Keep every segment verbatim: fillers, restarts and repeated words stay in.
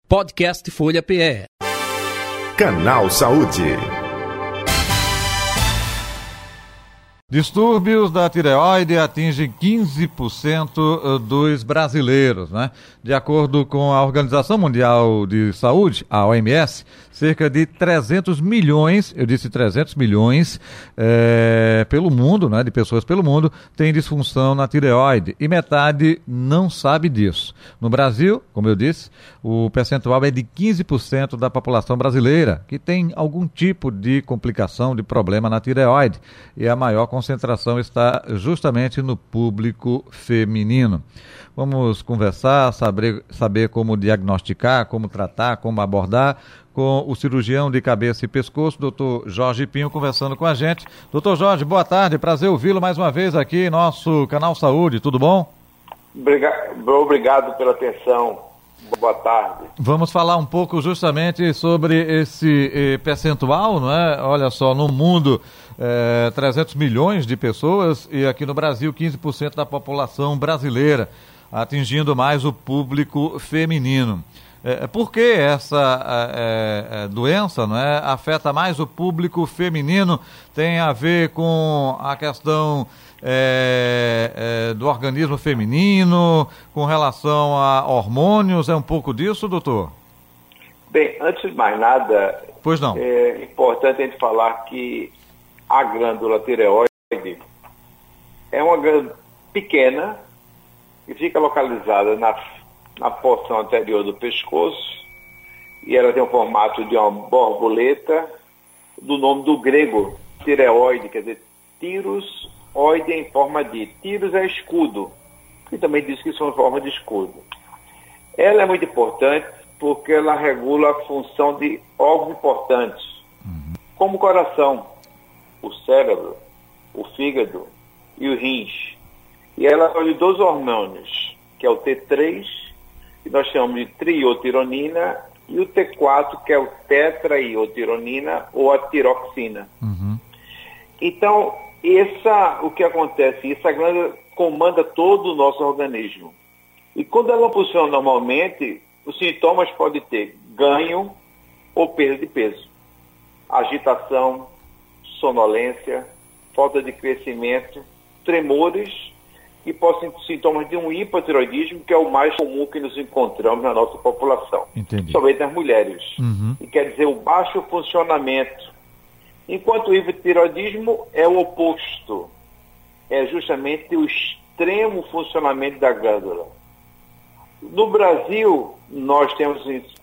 Podcast Folha P E. Canal Saúde. Distúrbios da tireoide atingem quinze por cento dos brasileiros, né? De acordo com a Organização Mundial de Saúde, a O M S, cerca de trezentos milhões, eu disse trezentos milhões, é, pelo mundo, né? De pessoas pelo mundo, têm disfunção na tireoide e metade não sabe disso. No Brasil, como eu disse, o percentual é de quinze por cento da população brasileira que tem algum tipo de complicação, de problema na tireoide, e a maior concentração está justamente no público feminino. Vamos conversar, saber, saber como diagnosticar, como tratar, como abordar com o cirurgião de cabeça e pescoço, doutor Jorge Pinho, conversando com a gente. doutor Jorge, boa tarde, prazer ouvi-lo mais uma vez aqui em nosso Canal Saúde, tudo bom? Obrigado, obrigado pela atenção. Boa tarde. Vamos falar um pouco justamente sobre esse eh, percentual, não é? Olha só, no mundo, eh, trezentos milhões de pessoas e aqui no Brasil quinze por cento da população brasileira, atingindo mais o público feminino. Eh, por que essa eh, eh, doença, não é, afeta mais o público feminino? Tem a ver com a questão É, é, do organismo feminino, com relação a hormônios, é um pouco disso, doutor? Bem, antes de mais nada, pois não. É importante a gente falar que a glândula tireoide é uma glândula pequena que fica localizada na, na porção anterior do pescoço e ela tem o formato de uma borboleta, do nome do grego, tireoide, quer dizer, tiros oide em forma de tiros é escudo, que também diz que são em forma de escudo. Ela é muito importante porque ela regula a função de órgãos importantes, uhum. como o coração, o cérebro, o fígado e os rins. E ela olha dois hormônios, que é o T três, que nós chamamos de triotironina, e o T quatro, que é o tetraiotironina ou a tiroxina. Uhum. Então, Essa, o que acontece? Essa glândula comanda todo o nosso organismo. E quando ela funciona normalmente, os sintomas podem ter ganho ou perda de peso, agitação, sonolência, falta de crescimento, tremores e podem ser sintomas de um hipotiroidismo, que é o mais comum que nos encontramos na nossa população. Entendi. Somente nas mulheres. Uhum. E quer dizer, o baixo funcionamento. Enquanto o hipotireoidismo é o oposto, é justamente o extremo funcionamento da glândula. No Brasil, nós temos,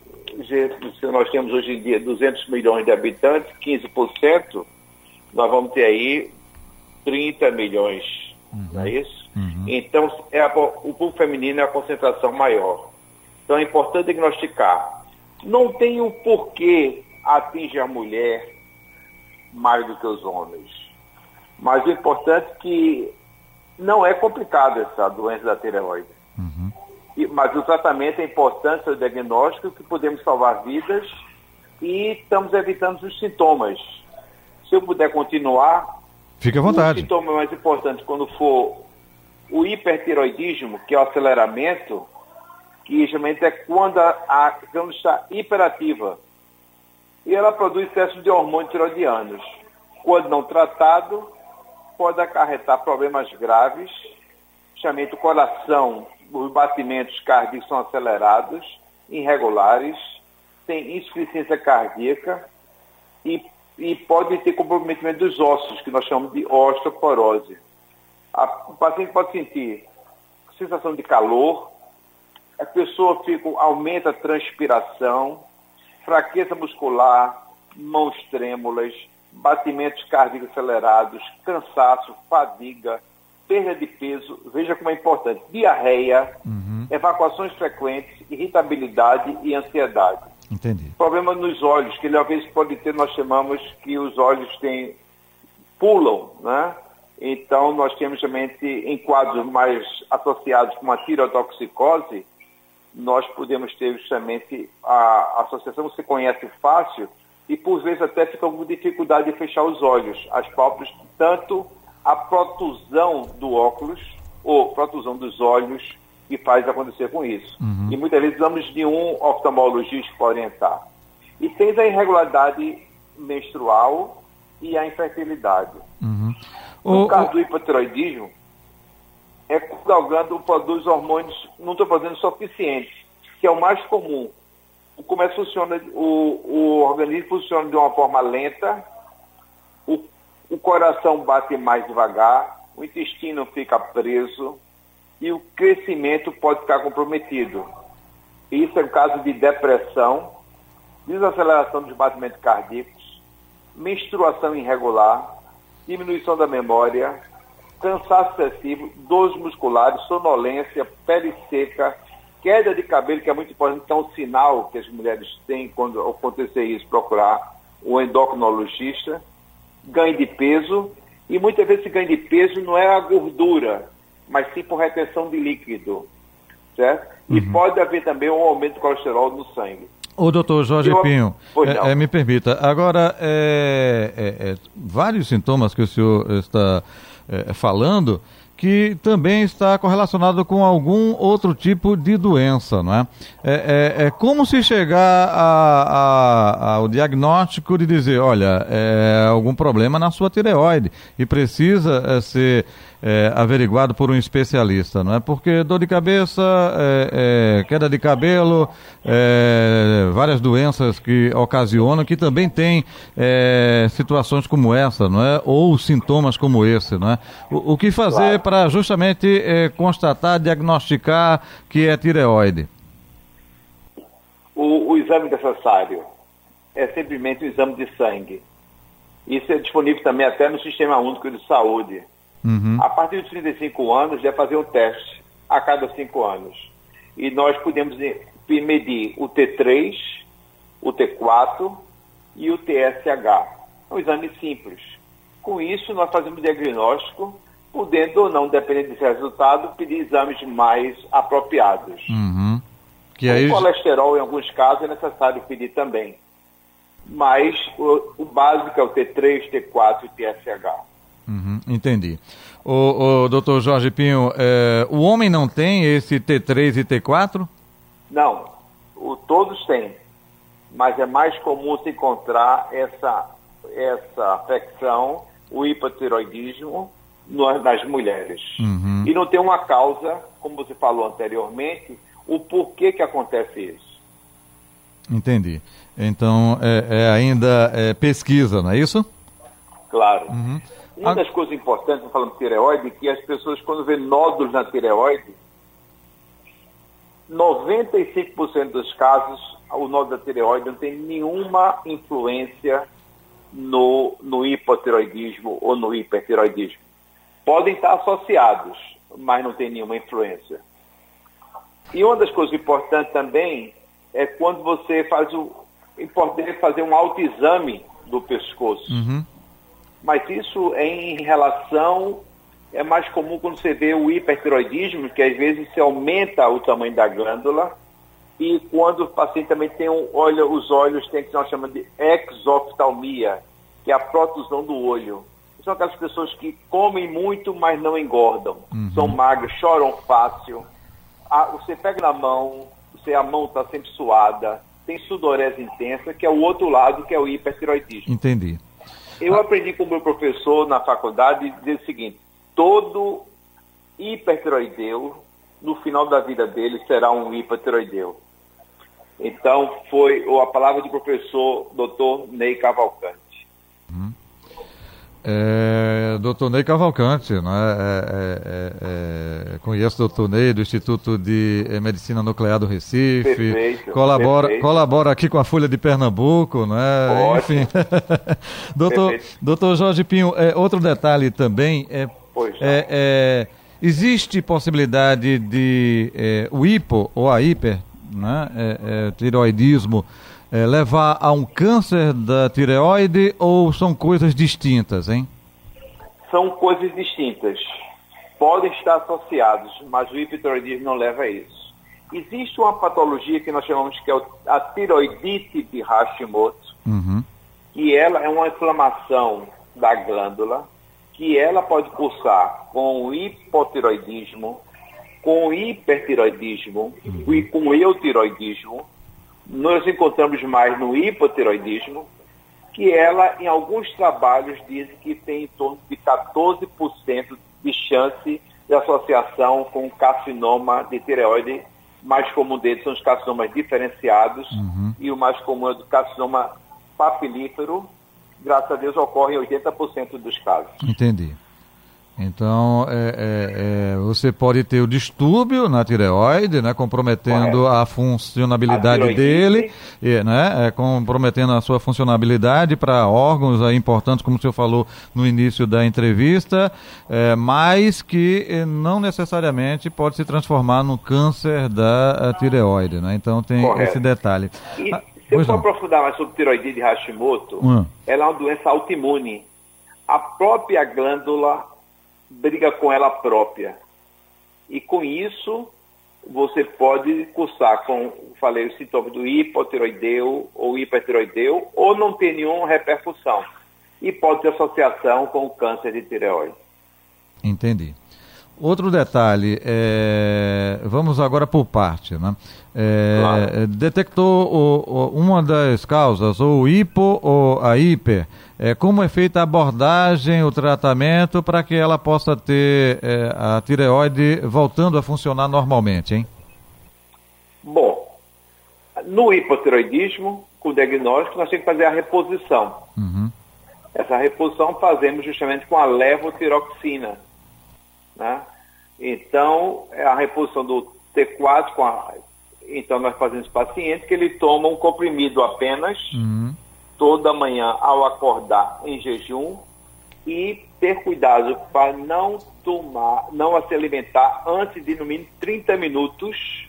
nós temos hoje em dia duzentos milhões de habitantes, quinze por cento, nós vamos ter aí trinta milhões, uhum. não é isso? Uhum. Então, é a, o público feminino é a concentração maior. Então, é importante diagnosticar. Não tem o porquê atingir a mulher mais do que os homens. Mas o importante é que não é complicado essa doença da tireoide. Uhum. E, mas o tratamento é importante, o diagnóstico, que podemos salvar vidas e estamos evitando os sintomas. Se eu puder continuar, fique à vontade. O sintoma mais importante quando for o hipertiroidismo, que é o aceleramento, que geralmente é quando a, a glândula está hiperativa. E ela produz excesso de hormônios tiroidianos. Quando não tratado, pode acarretar problemas graves, chamado o coração, os batimentos cardíacos são acelerados, irregulares, tem insuficiência cardíaca e, e pode ter comprometimento dos ossos, que nós chamamos de osteoporose. A, o paciente pode sentir sensação de calor, a pessoa fica, aumenta a transpiração, fraqueza muscular, mãos trêmulas, batimentos cardíacos acelerados, cansaço, fadiga, perda de peso, veja como é importante, diarreia, uhum. evacuações frequentes, irritabilidade e ansiedade. Entendi. Problema nos olhos, que ele às vezes pode ter, nós chamamos que os olhos têm, pulam, né? Então nós temos justamente em quadros mais associados com a tireotoxicose, nós podemos ter justamente a associação que se conhece fácil e por vezes até fica com dificuldade de fechar os olhos, as pálpebras, tanto a protusão do óculos ou protusão dos olhos que faz acontecer com isso. Uhum. E muitas vezes precisamos de um oftalmologista para orientar. E tens a irregularidade menstrual e a infertilidade. Uhum. No O, caso o... do hipotiroidismo, é quando a glândula produz hormônios, não estou fazendo suficientes, que é o mais comum. Como é que funciona, o, o organismo funciona de uma forma lenta, o, o coração bate mais devagar, o intestino fica preso e o crescimento pode ficar comprometido. Isso é o caso de depressão, desaceleração dos batimentos cardíacos, menstruação irregular, diminuição da memória, cansaço excessivo, dores musculares, sonolência, pele seca, queda de cabelo, que é muito importante, então o sinal que as mulheres têm quando acontecer isso, procurar o endocrinologista, ganho de peso, e muitas vezes esse ganho de peso não é a gordura, mas sim por retenção de líquido, certo? E Uhum. pode haver também um aumento do colesterol no sangue. Ô, doutor Jorge Eu... Pinho, é, é, me permita, agora, é, é, é, vários sintomas que o senhor está é, falando, que também está correlacionado com algum outro tipo de doença, não é? É, é, é como se chegar a, a, ao diagnóstico de dizer, olha, é algum problema na sua tireoide e precisa é, ser é, averiguado por um especialista, não é? Porque dor de cabeça, é, é, queda de cabelo, é, várias doenças que ocasionam, que também tem é, situações como essa, não é? Ou sintomas como esse, não é? O, o que fazer Claro. para justamente é, constatar, diagnosticar que é tireoide? O, o exame necessário é simplesmente o exame de sangue. Isso é disponível também até no Sistema Único de Saúde. Uhum. A partir dos trinta e cinco anos, deve fazer um teste a cada cinco anos. E nós podemos medir o T três, o T quatro e o T S H. É um exame simples. Com isso, nós fazemos diagnóstico, podendo ou não, dependendo desse resultado, pedir exames mais apropriados. Uhum. Que aí... O colesterol, em alguns casos, é necessário pedir também. Mas o, o básico é o T três, T quatro e T S H. Uhum, entendi. O, o doutor Jorge Pinho, é, o homem não tem esse T três e T quatro? Não, o, todos têm. Mas é mais comum se encontrar essa, essa afecção, o hipotiroidismo, no, nas mulheres. Uhum. E não tem uma causa, como você falou anteriormente, o porquê que acontece isso. Entendi. Então, é, é ainda é pesquisa, não é isso? Claro. Uhum. Uma das coisas importantes, falando de tireoide, é que as pessoas, quando vê nódulos na tireoide, noventa e cinco por cento dos casos, o nódulo da tireoide não tem nenhuma influência no, no hipotiroidismo ou no hipertiroidismo. Podem estar associados, mas não tem nenhuma influência. E uma das coisas importantes também é quando você faz o... importante fazer um autoexame do pescoço. Uhum. Mas isso é em relação, é mais comum quando você vê o hipertiroidismo, que às vezes se aumenta o tamanho da glândula, e quando o paciente também tem um olho, os olhos tem o que nós chamamos de exoftalmia, que é a protusão do olho. São aquelas pessoas que comem muito, mas não engordam. Uhum. São magras, choram fácil. Ah, você pega na mão, você, a mão está sempre suada, tem sudorese intensa, que é o outro lado, que é o hipertiroidismo. Entendi. Eu aprendi com o meu professor na faculdade dizer o seguinte: todo hipertiroideu, no final da vida dele, será um hipertiroideu. Então, foi a palavra do professor doutor Ney Cavalcante. Uhum. É, doutor Ney Cavalcante, né? é, é, é, conheço o doutor Ney do Instituto de Medicina Nuclear do Recife, perfeito, colabora, perfeito. colabora aqui com a Folha de Pernambuco, né? Enfim. doutor, doutor Jorge Pinho, é, outro detalhe também, é, é, é, existe possibilidade de é, o hipo ou a hiper, né? é, é, tireoidismo, É, levar a um câncer da tireoide ou são coisas distintas, hein? São coisas distintas. Podem estar associados, mas o hipertiroidismo não leva a isso. Existe uma patologia que nós chamamos que é a tiroidite de Hashimoto, uhum. que ela é uma inflamação da glândula, que ela pode cursar com o hipotiroidismo, com hipertiroidismo uhum. e com eutiroidismo, nós encontramos mais no hipotiroidismo, que ela, em alguns trabalhos, diz que tem em torno de catorze por cento de chance de associação com carcinoma de tireoide. Mais comum deles são os carcinomas diferenciados uhum. e o mais comum é o carcinoma papilífero. Graças a Deus ocorre em oitenta por cento dos casos. Entendi. Então, é, é, é, você pode ter o distúrbio na tireoide, né, comprometendo Correto. a funcionabilidade a dele, e, né, é, comprometendo a sua funcionabilidade para órgãos aí, importantes, como o senhor falou no início da entrevista, é, mas que é, não necessariamente pode se transformar no câncer da tireoide, né? Então tem Correto. esse detalhe. E, ah, se eu for aprofundar mais sobre tireoide de Hashimoto, hum. ela é uma doença autoimune. A própria glândula briga com ela própria. E com isso, você pode cursar com, falei, os sintomas do hipotiroideu ou hipertiroideu, ou não ter nenhuma repercussão. E pode ter associação com o câncer de tireoide. Entendi. Outro detalhe, é, vamos agora por parte, né? É, claro. Detectou o, o, uma das causas, ou o hipo ou a hiper, é, como é feita a abordagem, o tratamento para que ela possa ter é, a tireoide voltando a funcionar normalmente, hein? Bom, no hipotiroidismo, com o diagnóstico, nós temos que fazer a reposição. Uhum. Essa reposição fazemos justamente com a levotiroxina. Né? Então, é a reposição do T quatro, com a... então nós fazemos paciente que ele toma um comprimido apenas, uhum. toda manhã ao acordar em jejum, e ter cuidado para não tomar, não se alimentar antes de no mínimo trinta minutos,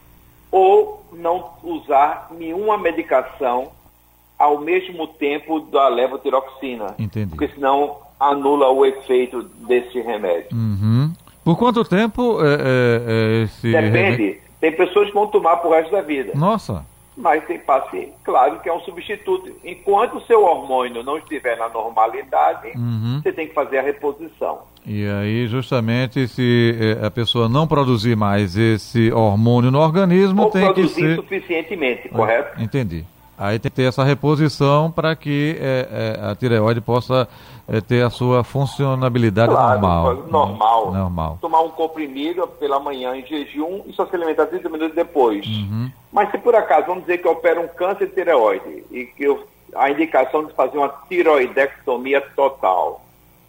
ou não usar nenhuma medicação ao mesmo tempo da levotiroxina. Entendi. Porque senão anula o efeito desse remédio. Uhum. Por quanto tempo é, é, esse Depende. remédio? Tem pessoas que vão tomar pro resto da vida. Nossa. Mas tem paciente, claro que é um substituto. Enquanto o seu hormônio não estiver na normalidade, uhum. você tem que fazer a reposição. E aí, justamente, se a pessoa não produzir mais esse hormônio no organismo, Ou tem que ser... produzir insuficientemente, correto? Entendi. Aí tem que ter essa reposição para que é, é, a tireoide possa é, ter a sua funcionabilidade claro, normal. Normal. normal. Tomar um comprimido pela manhã em jejum e só se alimentar trinta minutos depois. Uhum. Mas se por acaso, vamos dizer que opera um câncer de tireoide e que eu, a indicação de fazer uma tiroidectomia total,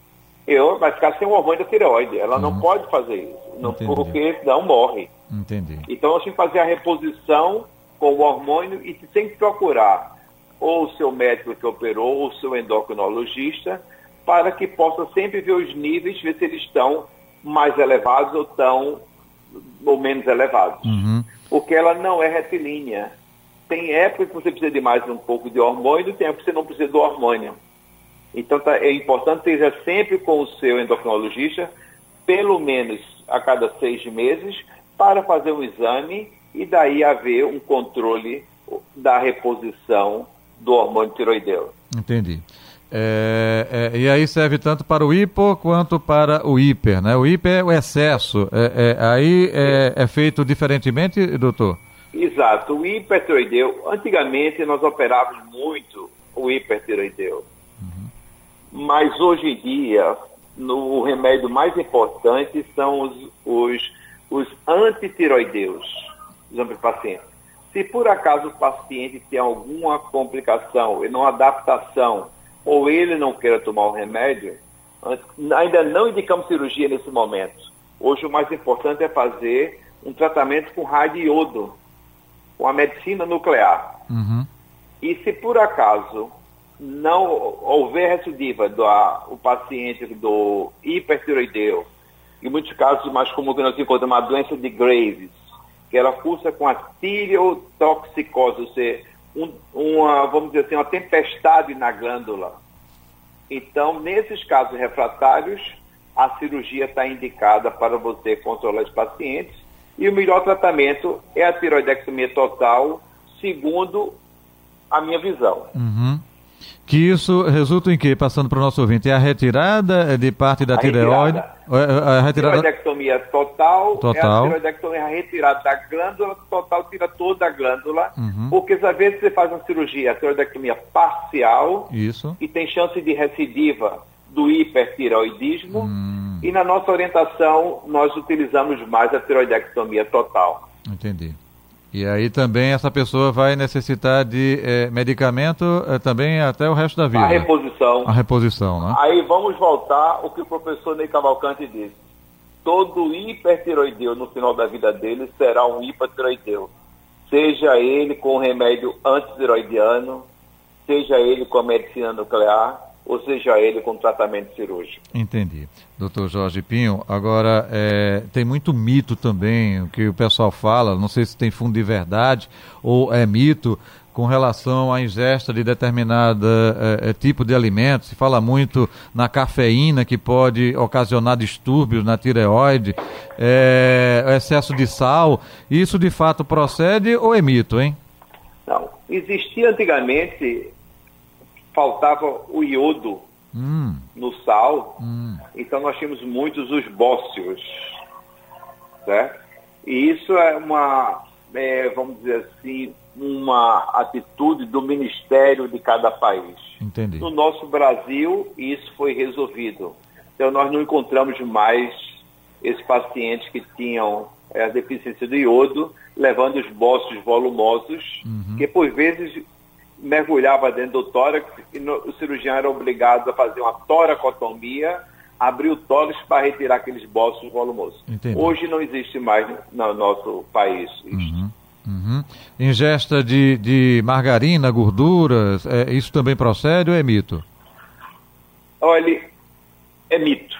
eu vai ficar sem o hormônio da tireoide. Ela uhum. não pode fazer isso, não, porque senão morre. Entendi. Então nós temos que fazer a reposição com o hormônio e tem que procurar ou o seu médico que operou ou o seu endocrinologista para que possa sempre ver os níveis, ver se eles estão mais elevados ou estão ou menos elevados. Uhum. Porque ela não é retilínea. Tem época que você precisa de mais um pouco de hormônio, tem época que você não precisa do hormônio. Então tá, é importante que esteja sempre com o seu endocrinologista, pelo menos a cada seis meses, para fazer um exame e daí haver um controle da reposição do hormônio tiroideu. Entendi. É, é, e aí serve tanto para o hipo quanto para o hiper, né? O hiper é o excesso. É, é, aí é, é feito diferentemente, doutor? Exato. O hipertiroideu, antigamente nós operávamos muito o hipertiroideu. Uhum. Mas hoje em dia, no, o remédio mais importante são os, os, os antitiroideus. Exame do paciente. Se por acaso o paciente tem alguma complicação, uma adaptação, ou ele não queira tomar o remédio, ainda não indicamos cirurgia nesse momento. Hoje o mais importante é fazer um tratamento com radioiodo, com a medicina nuclear. Uhum. E se por acaso não houver recidiva do a, o paciente do hipertiroideu, em muitos casos mais comum que nós encontramos a doença de Graves, que ela cursa com a tireotoxicose, ou seja, um, uma, vamos dizer assim, uma tempestade na glândula. Então, nesses casos refratários, a cirurgia está indicada para você controlar os pacientes e o melhor tratamento é a tiroidectomia total, segundo a minha visão. Uhum. Que isso resulta em quê? Passando para o nosso ouvinte, é a retirada de parte da a tireoide? Retirada. A retirada... Tireoidectomia total, total. É a tireoidectomia retirada da glândula, total tira toda a glândula, uhum. porque às vezes você faz uma cirurgia, a tireoidectomia parcial, isso. E tem chance de recidiva do hipertireoidismo, hum. e na nossa orientação nós utilizamos mais a tireoidectomia total. Entendi. E aí também essa pessoa vai necessitar de eh, medicamento eh, também até o resto da vida. A reposição. A reposição, né? Aí vamos voltar ao que o professor Ney Cavalcante disse. Todo hipertiroideu no final da vida dele será um hipertiroideu. Seja ele com remédio antitiroidiano, seja ele com a medicina nuclear, ou seja ele com tratamento cirúrgico. Entendi. doutor Jorge Pinho, agora é, tem muito mito também, o que o pessoal fala, não sei se tem fundo de verdade ou é mito, com relação à ingesta de determinado é, tipo de alimento. Se fala muito na cafeína, que pode ocasionar distúrbios na tireoide, é, excesso de sal. Isso de fato procede ou é mito, hein? Não. Existia antigamente... faltava o iodo hum. no sal, hum. então nós tínhamos muitos os bócios, certo? E isso é uma, é, vamos dizer assim, uma atitude do Ministério de cada país. Entendi. No nosso Brasil, isso foi resolvido. Então nós não encontramos mais esses pacientes que tinham é, a deficiência de iodo, levando os bócios volumosos, uhum. que por vezes... mergulhava dentro do tórax e no, o cirurgião era obrigado a fazer uma toracotomia, abrir o tórax para retirar aqueles bócios volumosos. Entendi. Hoje não existe mais no nosso país isso. Uhum, uhum. Ingesta de, de margarina, gorduras, é, isso também procede ou é mito? Olha, é mito.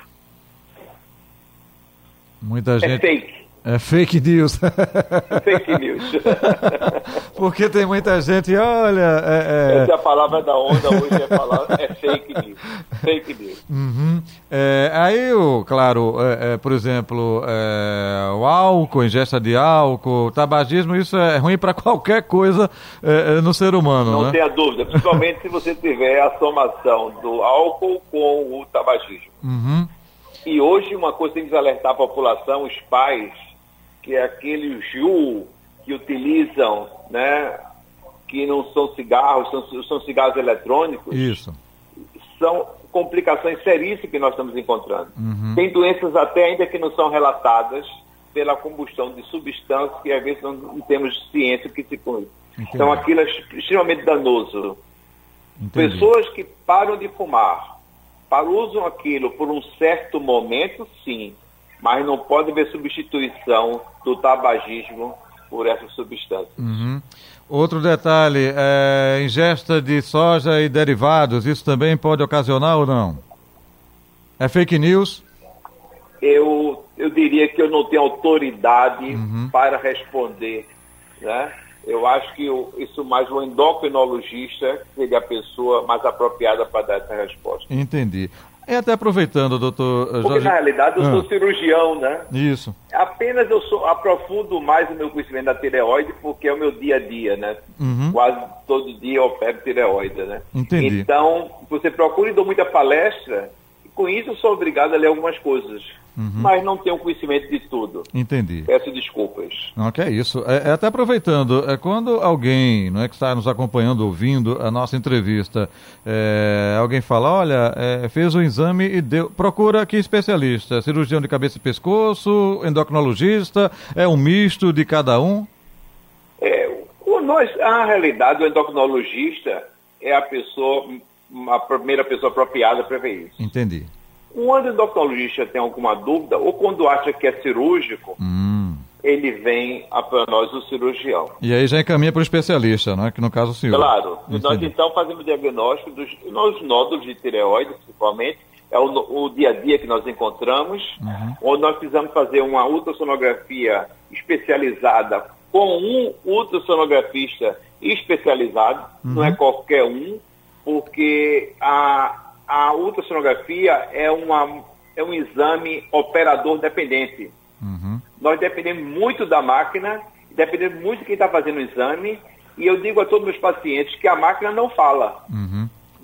Muita gente... É fake. É fake news. Fake news. Porque tem muita gente, olha... É, é... Essa é a palavra da onda hoje, é, falar, é fake news. Fake news. Uhum. É, aí, o, claro, é, é, por exemplo, é, o álcool, ingesta de álcool, tabagismo, isso é ruim para qualquer coisa é, no ser humano, Não né? tenha dúvida, principalmente se você tiver a somação do álcool com o tabagismo. Uhum. E hoje uma coisa tem que alertar a população, os pais, que é aquele Ju que utilizam, né, que não são cigarros, são, são cigarros eletrônicos. Isso. São complicações seríssimas que nós estamos encontrando. Uhum. Tem doenças até ainda que não são relatadas pela combustão de substâncias que às vezes não, não temos ciência que se conhece. Então aquilo é extremamente danoso. Entendi. Pessoas que param de fumar, usam aquilo por um certo momento, sim, mas não pode haver substituição do tabagismo por essas substâncias. Uhum. Outro detalhe, é, ingesta de soja e derivados, isso também pode ocasionar ou não? É fake news? Eu, eu diria que eu não tenho autoridade uhum. para responder, né? Eu acho que eu, isso mais um endocrinologista seria a pessoa mais apropriada para dar essa resposta. Entendi. E até aproveitando, doutor Jorge... Porque, na realidade, eu ah. sou cirurgião, né? Isso. Apenas eu sou, aprofundo mais o meu conhecimento da tireoide, porque é o meu dia a dia, né? Uhum. Quase todo dia eu opero tireoide, né? Entendi. Então, você procura e dou muita palestra, e com isso eu sou obrigado a ler algumas coisas. Uhum. Mas não tenho conhecimento de tudo. Entendi. Peço desculpas. Não, que é isso. É, é até aproveitando, é quando alguém, não é, que está nos acompanhando, ouvindo a nossa entrevista, é, alguém fala, olha, é, fez o exame e deu, procura que especialista? Cirurgião de cabeça e pescoço, endocrinologista, é um misto de cada um? É, nós, a realidade, o endocrinologista é a pessoa, a primeira pessoa apropriada para ver isso. Entendi. Quando o endocrinologista tem alguma dúvida, ou quando acha que é cirúrgico, hum. ele vem para nós, o cirurgião. E aí já encaminha para o especialista, não é? Que no caso o senhor. Claro. E nós então fazemos diagnóstico dos, dos nódulos de tireoide, principalmente, é o, o dia a dia que nós encontramos, uhum. onde nós precisamos fazer uma ultrassonografia especializada com um ultrassonografista especializado, uhum. não é qualquer um, porque a... A ultrassonografia é, uma, é um exame operador dependente. Uhum. Nós dependemos muito da máquina, dependemos muito de quem está fazendo o exame, e eu digo a todos os meus pacientes que a máquina não fala. Uhum.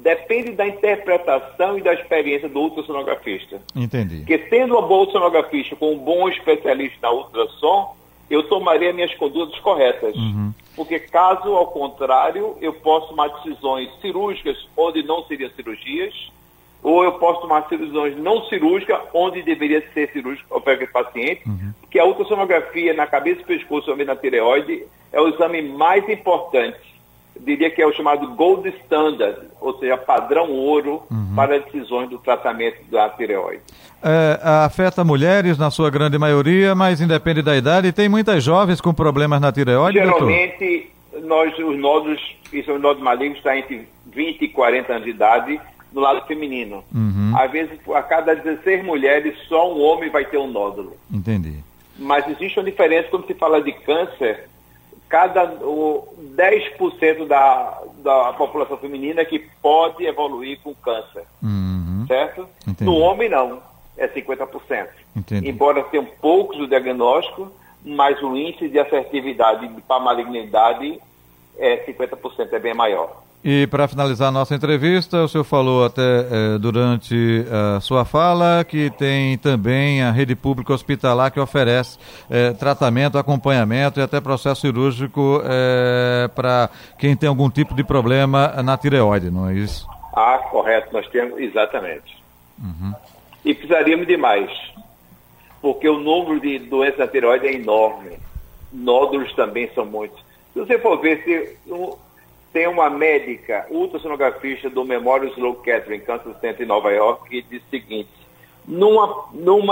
depende da interpretação e da experiência do ultrassonografista. Entendi. Porque sendo uma boa ultrassonografista com um bom especialista na ultrassom, eu tomaria minhas condutas corretas. Uhum. Porque caso ao contrário, eu posso tomar decisões cirúrgicas onde não seriam cirurgias, ou eu posso tomar decisões não cirúrgicas onde deveria ser cirúrgica para aquele paciente, uhum. porque a ultrassonografia na cabeça e pescoço, também na tireoide, é o exame mais importante. Eu diria que é o chamado gold standard, ou seja, padrão ouro uhum. para decisões do tratamento da tireoide. É, afeta mulheres na sua grande maioria, mas independe da idade. Tem muitas jovens com problemas na tireoide, Geralmente, nós, os nódulos, isso é um nódulo maligno, está entre vinte e quarenta anos de idade, no lado feminino. Uhum. Às vezes, a cada dezesseis mulheres, só um homem vai ter um nódulo. Entendi. Mas existe uma diferença quando se fala de câncer. Cada o dez por cento da, da população feminina que pode evoluir com câncer. Uhum. Certo? Entendi. No homem, não. É cinquenta por cento. Entendi. Embora tenham poucos o diagnóstico, mas o índice de assertividade para malignidade é cinquenta por cento, é bem maior. E para finalizar a nossa entrevista, o senhor falou até eh, durante a sua fala que tem também a rede pública hospitalar que oferece eh, tratamento, acompanhamento e até processo cirúrgico eh, para quem tem algum tipo de problema na tireoide, não é isso? Ah, correto, nós temos, exatamente. Uhum. E precisaríamos de mais, porque o número de doenças da tireoide é enorme. Nódulos também são muitos. Se você for ver, se... Um, tem uma médica ultrassonografista do Memorial Sloan Kettering Cancer Center em Nova York que diz o seguinte: numa, numa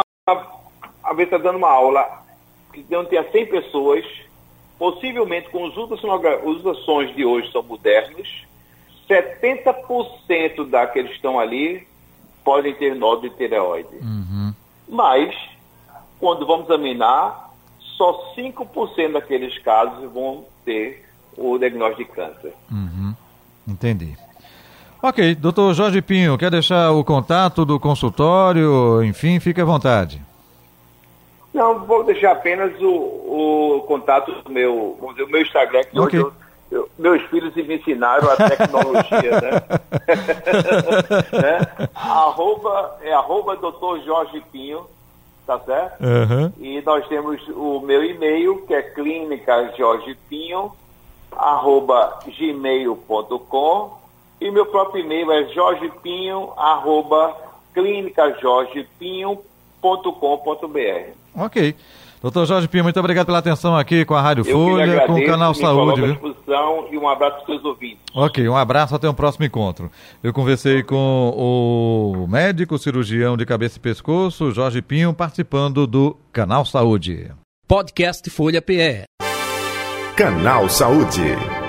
a vez está dando uma aula que não tenha cem pessoas, possivelmente com os ultrassons de hoje são modernos, setenta por cento daqueles que estão ali podem ter nódulo de tireoide. Uhum. Mas, quando vamos examinar, só cinco por cento daqueles casos vão ter o diagnóstico de câncer. Uhum. Entendi. Ok, doutor Jorge Pinho, quer deixar o contato do consultório? Enfim, fique à vontade. Não, vou deixar apenas o, o contato do meu, vamos dizer, o meu Instagram, que okay. hoje eu, eu, meus filhos me ensinaram a tecnologia, né? né? Arroba, é arroba doutor Jorge Pinho, tá certo? Uhum. E nós temos o meu e-mail, que é clínica jorge pinho arroba gmail ponto com, e meu próprio e-mail é jorgepinho arroba clínica jorge pinho ponto com ponto br. Ok. doutor Jorge Pinho, muito obrigado pela atenção aqui com a Rádio Eu Folha, agradeço, com o Canal Saúde. À disposição, e um abraço para os seus ouvintes. Ok, um abraço, até o próximo encontro. Eu conversei com o médico cirurgião de cabeça e pescoço, Jorge Pinho, participando do Canal Saúde. Podcast Folha P E. Canal Saúde.